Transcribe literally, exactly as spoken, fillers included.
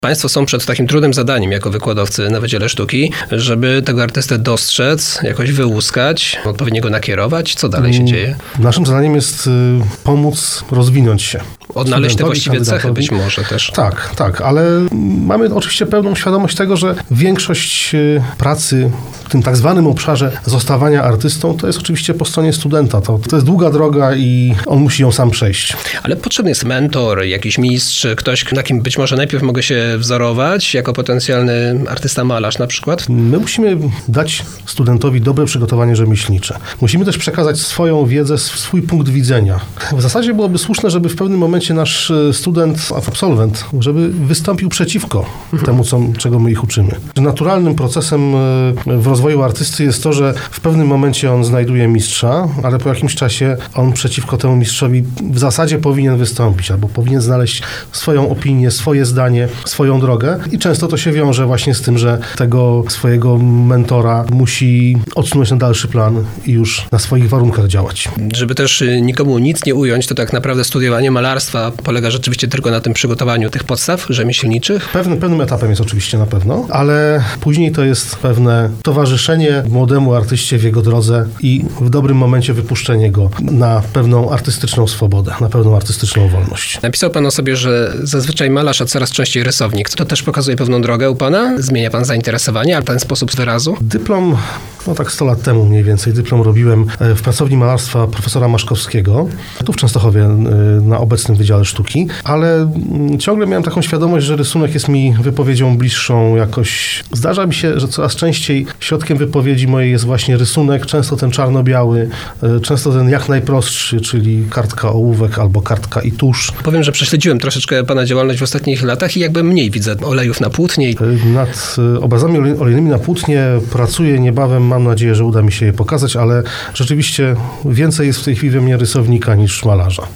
Państwo są przed takim trudnym zadaniem jako wykładowcy na Wydziale Sztuki, żeby tego artystę dostrzec, jakoś wyłuskać, odpowiednio go nakierować. Co dalej się dzieje? Naszym zadaniem jest pomóc rozwinąć się. Odnaleźć te właściwie cechy być może też. Tak, tak, ale mamy oczywiście pełną świadomość tego, że większość pracy w tym tak zwanym obszarze zostawania artystą to jest oczywiście po stronie studenta. To, to jest długa droga i on musi ją sam przejść. Ale potrzebny jest mentor, jakiś mistrz, ktoś, na kim być może najpierw mogę się wzorować, jako potencjalny artysta malarz na przykład? My musimy dać studentowi dobre przygotowanie rzemieślnicze. Musimy też przekazać swoją wiedzę, swój punkt widzenia. W zasadzie byłoby słuszne, żeby w pewnym momencie nasz student, absolwent, żeby wystąpił przeciwko temu, co, czego my ich uczymy. Naturalnym procesem w rozwoju artysty jest to, że w pewnym momencie on znajduje mistrza, ale po jakimś czasie on przeciwko temu mistrzowi w zasadzie powinien wystąpić, albo powinien znaleźć swoją opinię, swoje zdanie, swoją drogę i często to się wiąże właśnie z tym, że tego swojego mentora musi odsunąć na dalszy plan i już na swoich warunkach działać. Żeby też nikomu nic nie ująć, to tak naprawdę studiowanie malarstwa polega rzeczywiście tylko na tym przygotowaniu tych podstaw rzemieślniczych? Pewnym, pewnym etapem jest oczywiście na pewno, ale później to jest pewne towarzyszenie młodemu artyście w jego drodze i w dobrym momencie wypuszczenie go na pewną artystyczną swobodę, na pewną artystyczną wolność. Napisał pan o sobie, że zazwyczaj malarz, a coraz częściej rysownik. To też pokazuje pewną drogę u pana? Zmienia pan zainteresowanie, a ten sposób wyrazu? Dyplom, no tak sto lat temu mniej więcej, dyplom robiłem w pracowni malarstwa profesora Maszkowskiego, tu w Częstochowie na obecnym Wydziale Sztuki, ale ciągle miałem taką świadomość, że rysunek jest mi wypowiedzią bliższą jakoś. Zdarza mi się, że coraz częściej środkiem wypowiedzi mojej jest właśnie rysunek, często ten czarno-biały, często ten jak najprostszy, czyli kartka, ołówek albo kartka i tusz. Powiem, że prześledziłem troszeczkę pana działalność w ostatnich latach i jakby mniej widzę olejów na płótnie. Nad obrazami olejnymi na płótnie pracuję niebawem, mam nadzieję, że uda mi się je pokazać, ale rzeczywiście więcej jest w tej chwili we mnie rysownika niż malarza.